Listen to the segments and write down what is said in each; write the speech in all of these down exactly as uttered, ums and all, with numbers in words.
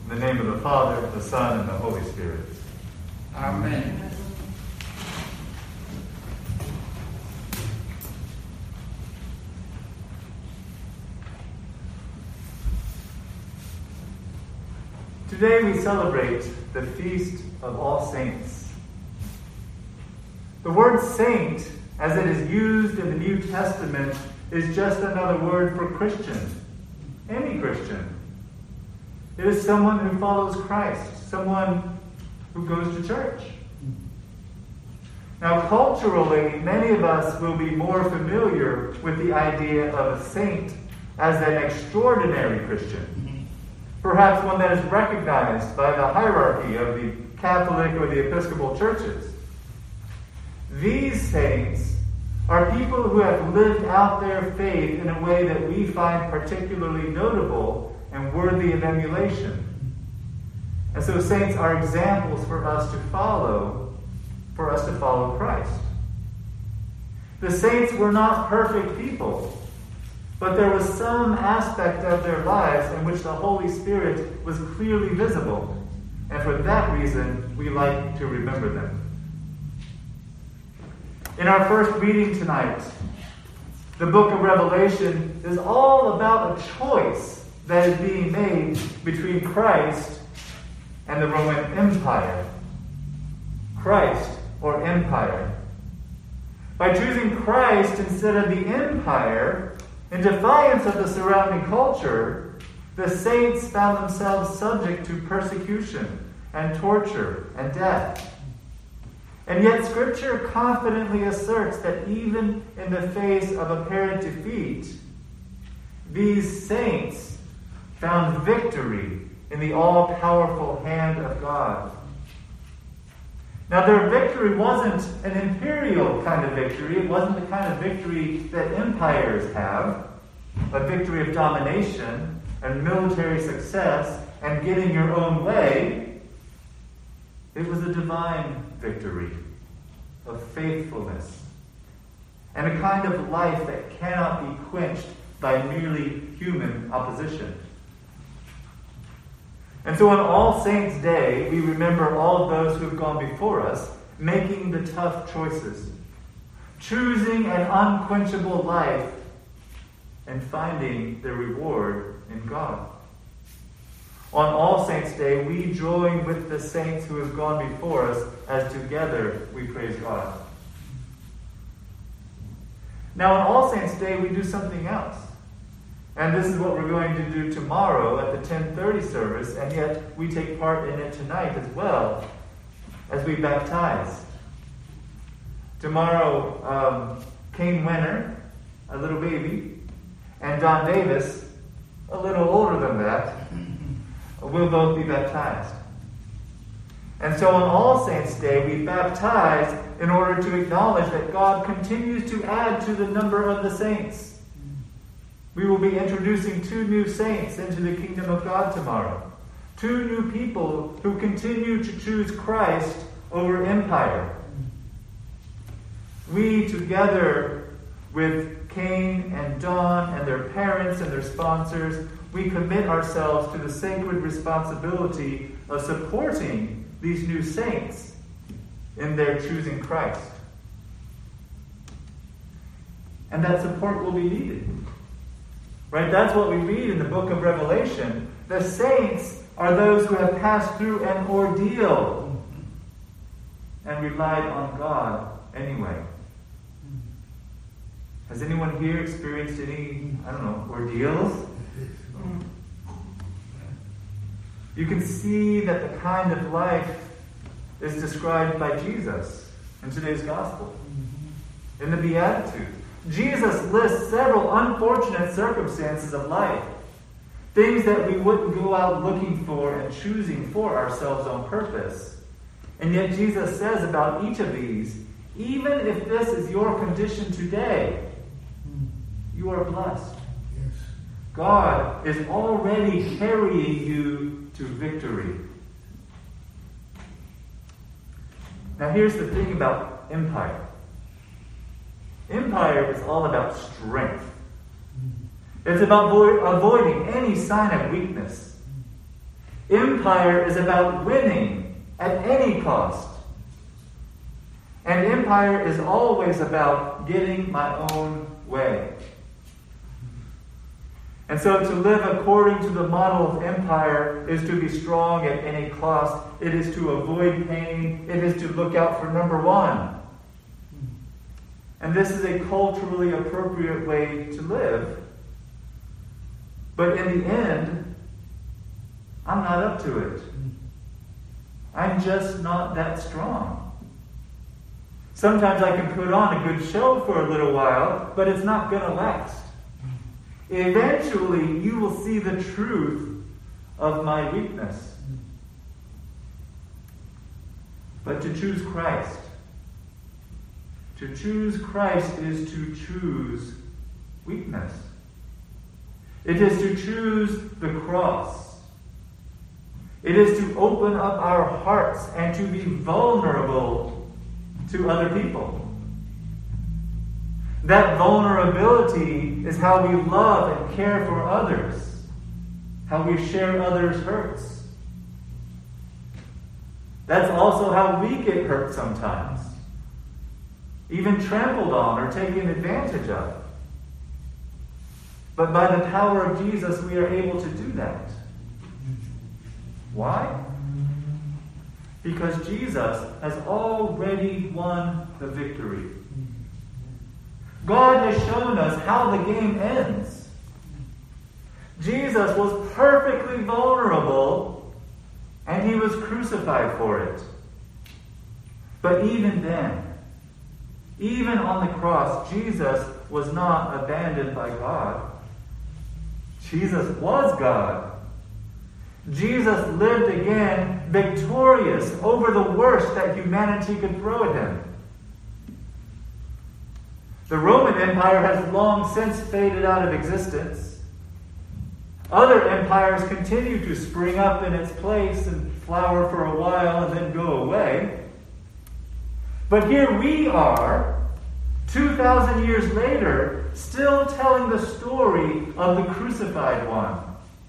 In the name of the Father, the Son, and the Holy Spirit. Amen. Today we celebrate the Feast of All Saints. The word saint, as it is used in the New Testament, is just another word for Christian. Any Christian. It is someone who follows Christ, someone who goes to church. Now, culturally, many of us will be more familiar with the idea of a saint as an extraordinary Christian. Perhaps one that is recognized by the hierarchy of the Catholic or the Episcopal churches. These saints are people who have lived out their faith in a way that we find particularly notable and worthy of emulation. And so saints are examples for us to follow, for us to follow Christ. The saints were not perfect people, but there was some aspect of their lives in which the Holy Spirit was clearly visible, and for that reason, we like to remember them. In our first reading tonight, the book of Revelation is all about a choice that is being made between Christ and the Roman Empire. Christ or empire. By choosing Christ instead of the empire, in defiance of the surrounding culture, the saints found themselves subject to persecution and torture and death. And yet Scripture confidently asserts that even in the face of apparent defeat, these saints found victory in the all-powerful hand of God. Now, their victory wasn't an imperial kind of victory. It wasn't the kind of victory that empires have, a victory of domination and military success and getting your own way. It was a divine victory of faithfulness and a kind of life that cannot be quenched by merely human opposition. And so on All Saints' Day, we remember all of those who have gone before us, making the tough choices, choosing an unquenchable life, and finding their reward in God. On All Saints' Day, we join with the saints who have gone before us as together we praise God. Now on All Saints' Day, we do something else. And this is what we're going to do tomorrow at the ten thirty service, and yet we take part in it tonight as well as we baptize. Tomorrow, um, Kane Wenner, a little baby, and Don Davis, a little older than that, will both be baptized. And so on All Saints' Day, we baptize in order to acknowledge that God continues to add to the number of the saints. We will be introducing two new saints into the kingdom of God tomorrow. Two new people who continue to choose Christ over empire. We, together with Cain and Dawn and their parents and their sponsors, we commit ourselves to the sacred responsibility of supporting these new saints in their choosing Christ. And that support will be needed. Right? That's what we read in the book of Revelation. The saints are those who have passed through an ordeal and relied on God anyway. Has anyone here experienced any, I don't know, ordeals? You can see that the kind of life is described by Jesus in today's gospel, in the Beatitudes. Jesus lists several unfortunate circumstances of life, things that we wouldn't go out looking for and choosing for ourselves on purpose. And yet Jesus says about each of these, even if this is your condition today, you are blessed. Yes. God is already carrying you to victory. Now here's the thing about empire. Empire is all about strength. It's about vo- avoiding any sign of weakness. Empire is about winning at any cost. And empire is always about getting my own way. And so to live according to the model of empire is to be strong at any cost. It is to avoid pain. It is to look out for number one. And this is a culturally appropriate way to live. But in the end, I'm not up to it. I'm just not that strong. Sometimes I can put on a good show for a little while, but it's not going to last. Eventually, you will see the truth of my weakness. But to choose Christ, to choose Christ is to choose weakness. It is to choose the cross. It is to open up our hearts and to be vulnerable to other people. That vulnerability is how we love and care for others, how we share others' hurts. That's also how we get hurt sometimes, even trampled on or taken advantage of. But by the power of Jesus, we are able to do that. Why? Because Jesus has already won the victory. God has shown us how the game ends. Jesus was perfectly vulnerable, and he was crucified for it. But even then, even on the cross, Jesus was not abandoned by God. Jesus was God. Jesus lived again, victorious over the worst that humanity could throw at him. The Roman Empire has long since faded out of existence. Other empires continue to spring up in its place and flower for a while and then go away. But here we are, two thousand years later, still telling the story of the crucified one.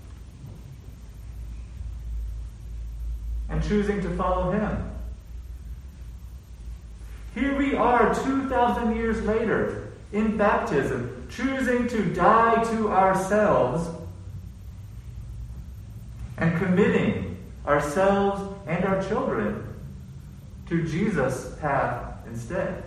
And choosing to follow him. Here we are two thousand years later in baptism, choosing to die to ourselves and committing ourselves and our children to Jesus' path instead.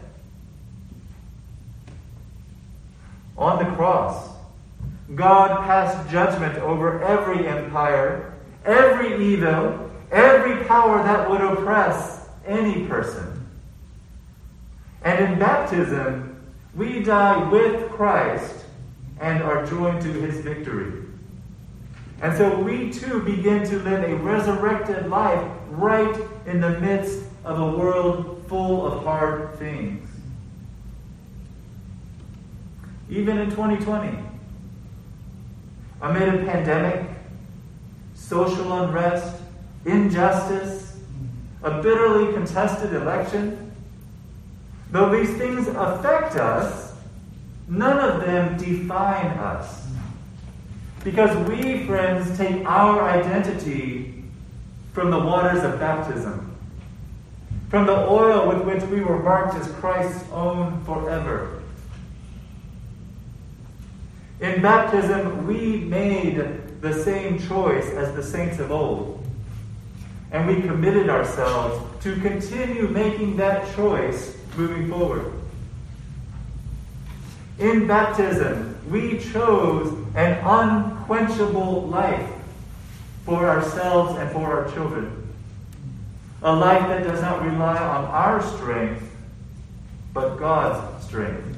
On the cross, God passed judgment over every empire, every evil, every power that would oppress any person. And in baptism, we die with Christ and are joined to his victory. And so we too begin to live a resurrected life right in the midst of a world full of hard things. Even in twenty twenty, amid a pandemic, social unrest, injustice, a bitterly contested election, though these things affect us, none of them define us. Because we, friends, take our identity from the waters of baptism, from the oil with which we were marked as Christ's own forever. In baptism, we made the same choice as the saints of old. And we committed ourselves to continue making that choice moving forward. In baptism, we chose an unquenchable life for ourselves and for our children. A life that does not rely on our strength, but God's strength.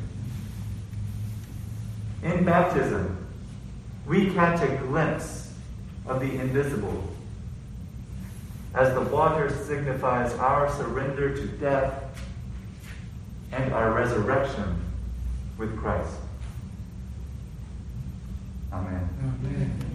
In baptism, we catch a glimpse of the invisible, as the water signifies our surrender to death and our resurrection with Christ. Amen. Amen.